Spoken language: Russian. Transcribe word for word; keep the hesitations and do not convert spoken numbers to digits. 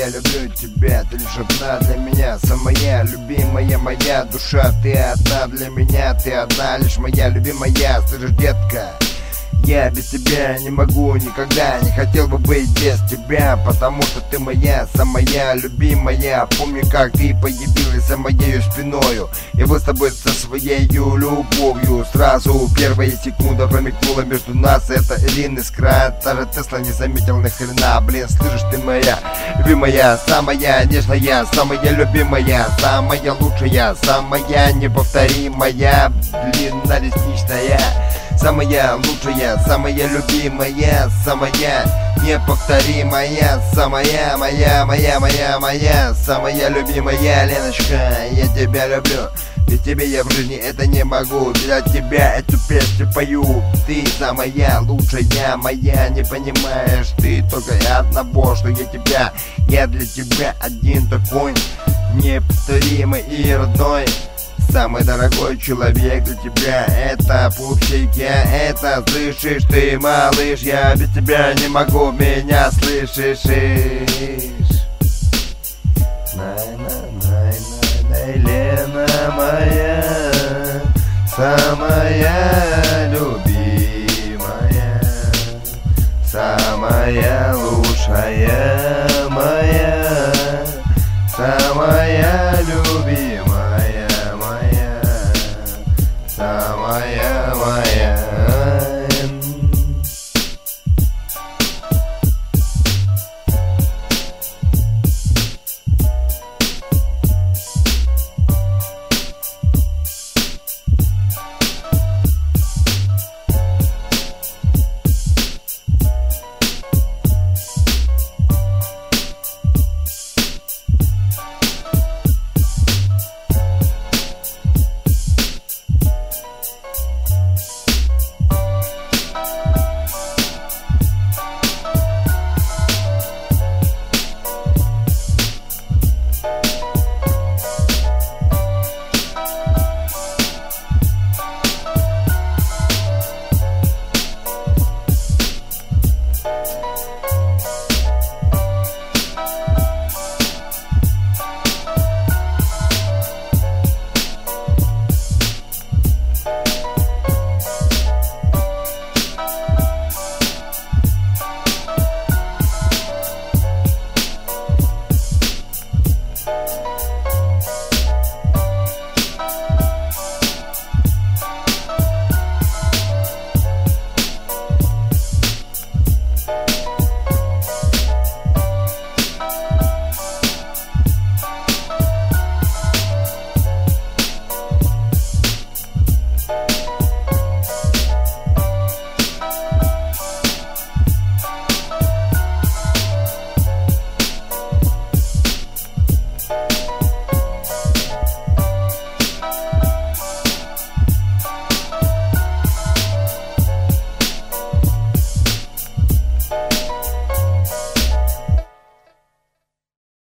я люблю тебя, ты лишь одна для меня, самая любимая моя душа. Ты одна для меня, ты одна лишь моя любимая. Слышишь, детка, я без тебя не могу никогда, не хотел бы быть без тебя, потому что ты моя, самая любимая. Помню, как ты появилась за моею спиною, я был с тобой со своей любовью. Сразу первая секунда промелькнула между нас, это Элин искра. Даже Тесла не заметил ни хрена. Блин, слышишь, ты моя любимая, самая нежная, самая любимая, самая лучшая, самая неповторимая, длинно ресничная. Самая лучшая, самая любимая, самая неповторимая, самая моя, моя, моя, моя, самая любимая Леночка, я тебя люблю. Без тебя я в жизни это не могу, для тебя эту песню пою. Ты самая лучшая моя, не понимаешь ты только одного, что я тебя, я для тебя один такой неповторимый и родной. Самый дорогой человек для тебя, это пупсик, я это слышишь ты, малыш. Я без тебя не могу, меня слышишь? Най-най-най-най-най, Лена моя, самая